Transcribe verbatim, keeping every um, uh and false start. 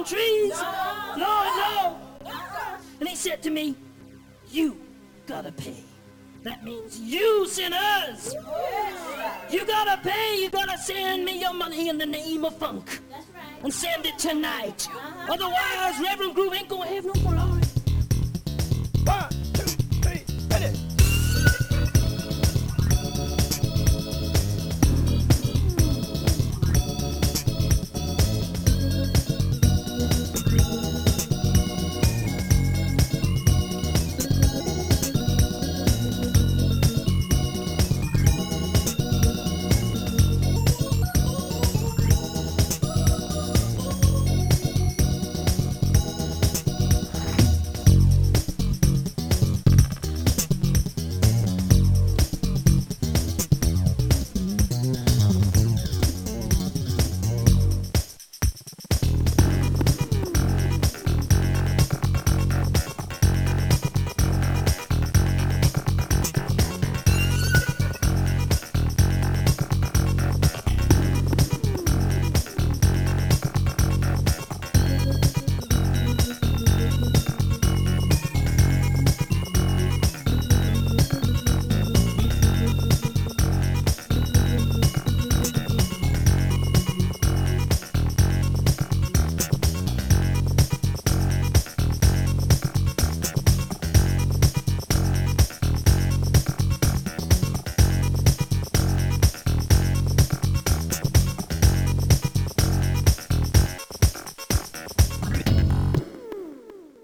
palm trees. Lord, no. And he said to me, you gotta pay. That means you sinners. You gotta pay. You gotta send me your money in the name of funk. And send it tonight. Otherwise, Reverend Groove ain't gonna have no glory.